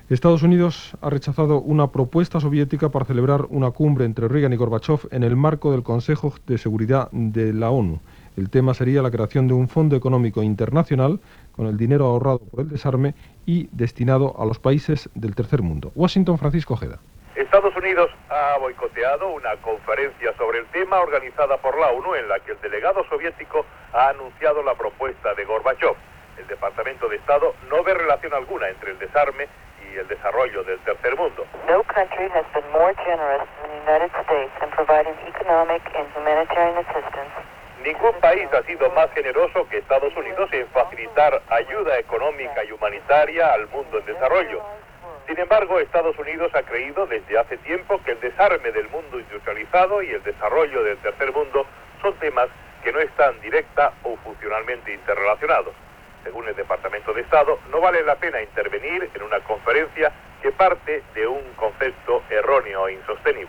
Estados Unidos ha rechazado una propuesta soviética para celebrar una cumbre entre Reagan y Gorbachev en el marco del Consejo de Seguridad de la ONU. El tema sería la creación de un fondo económico internacional con el dinero ahorrado por el desarme y destinado a los países del tercer mundo. Washington, Francisco Ojeda. Estados Unidos ha boicoteado una conferencia sobre el tema organizada por la ONU en la que el delegado soviético ha anunciado la propuesta de Gorbachev. El Departamento de Estado no ve relación alguna entre el desarme y el desarrollo del tercer mundo. No country has been more generous than the United States in providing economic and humanitarian assistance. Ningún país ha sido más generoso que Estados Unidos en facilitar ayuda económica y humanitaria al mundo en desarrollo. Sin embargo, Estados Unidos ha creído desde hace tiempo que el desarme del mundo industrializado y el desarrollo del tercer mundo son temas que no están directa o funcionalmente interrelacionados. Según el Departamento de Estado, no vale la pena intervenir en una conferencia que parte de un concepto erróneo e insostenible.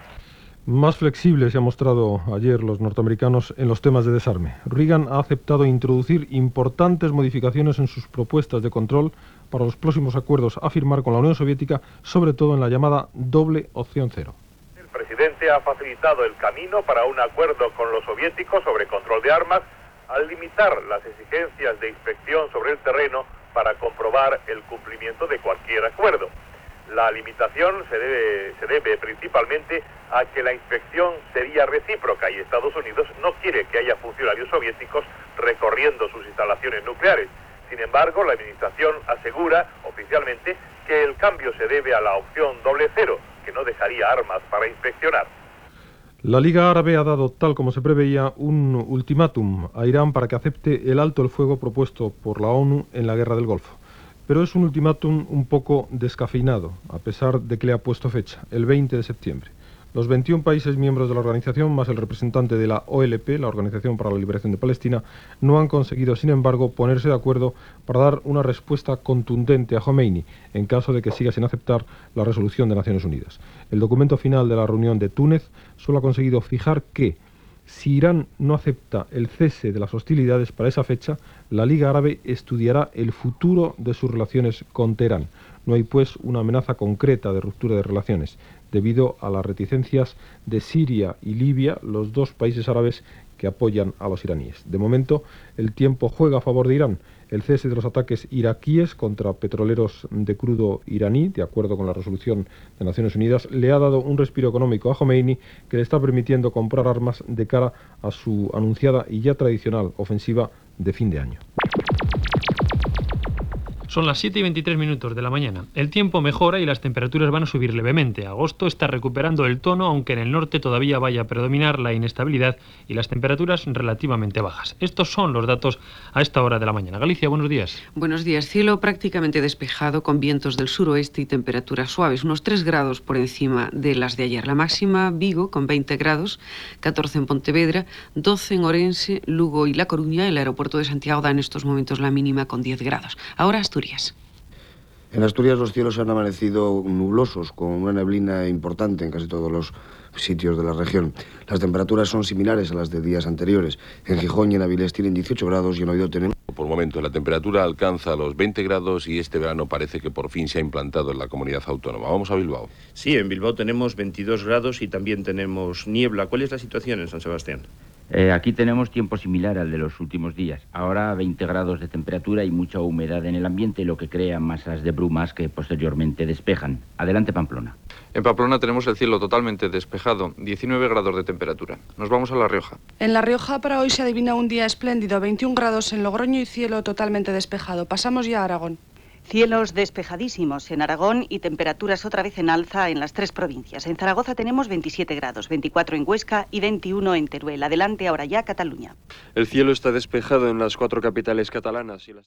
Más flexibles se han mostrado ayer los norteamericanos en los temas de desarme. Reagan ha aceptado introducir importantes modificaciones en sus propuestas de control para los próximos acuerdos a firmar con la Unión Soviética, sobre todo en la llamada doble opción cero. El presidente ha facilitado el camino para un acuerdo con los soviéticos sobre control de armas al limitar las exigencias de inspección sobre el terreno para comprobar el cumplimiento de cualquier acuerdo. La limitación se debe principalmente a que la inspección sería recíproca y Estados Unidos no quiere que haya funcionarios soviéticos recorriendo sus instalaciones nucleares. Sin embargo, la administración asegura oficialmente que el cambio se debe a la opción doble cero, que no dejaría armas para inspeccionar. La Liga Árabe ha dado, tal como se preveía, un ultimátum a Irán para que acepte el alto el fuego propuesto por la ONU en la Guerra del Golfo. Pero es un ultimátum un poco descafeinado, a pesar de que le ha puesto fecha, el 20 de septiembre. Los 21 países miembros de la organización, más el representante de la OLP, la Organización para la Liberación de Palestina, no han conseguido, sin embargo, ponerse de acuerdo para dar una respuesta contundente a Jomeini, en caso de que siga sin aceptar la resolución de Naciones Unidas. El documento final de la reunión de Túnez solo ha conseguido fijar que, si Irán no acepta el cese de las hostilidades para esa fecha, la Liga Árabe estudiará el futuro de sus relaciones con Teherán. No hay, pues, una amenaza concreta de ruptura de relaciones, debido a las reticencias de Siria y Libia, los dos países árabes que apoyan a los iraníes. De momento, el tiempo juega a favor de Irán. El cese de los ataques iraquíes contra petroleros de crudo iraní, de acuerdo con la resolución de Naciones Unidas, le ha dado un respiro económico a Jomeini que le está permitiendo comprar armas de cara a su anunciada y ya tradicional ofensiva de fin de año. Son las 7:23 de la mañana. El tiempo mejora y las temperaturas van a subir levemente. Agosto está recuperando el tono, aunque en el norte todavía vaya a predominar la inestabilidad y las temperaturas relativamente bajas. Estos son los datos a esta hora de la mañana. Galicia, buenos días. Buenos días. Cielo prácticamente despejado con vientos del suroeste y temperaturas suaves, unos 3 grados por encima de las de ayer. La máxima, Vigo, con 20 grados, 14 en Pontevedra, 12 en Orense, Lugo y La Coruña. El aeropuerto de Santiago da en estos momentos la mínima con 10 grados. Ahora Asturias. En Asturias los cielos han amanecido nublosos, con una neblina importante en casi todos los sitios de la región. Las temperaturas son similares a las de días anteriores. En Gijón y en Avilés tienen 18 grados y en Oviedo tenemos... Por momentos la temperatura alcanza los 20 grados y este verano parece que por fin se ha implantado en la comunidad autónoma. Vamos a Bilbao. Sí, en Bilbao tenemos 22 grados y también tenemos niebla. ¿Cuál es la situación en San Sebastián? Aquí tenemos tiempo similar al de los últimos días. Ahora 20 grados de temperatura y mucha humedad en el ambiente, lo que crea masas de brumas que posteriormente despejan. Adelante, Pamplona. En Pamplona tenemos el cielo totalmente despejado, 19 grados de temperatura. Nos vamos a La Rioja. En La Rioja para hoy se adivina un día espléndido, 21 grados en Logroño y cielo totalmente despejado. Pasamos ya a Aragón. Cielos despejadísimos en Aragón y temperaturas otra vez en alza en las 3 provincias. En Zaragoza tenemos 27 grados, 24 en Huesca y 21 en Teruel. Adelante ahora ya Cataluña. El cielo está despejado en las 4 capitales catalanas y las...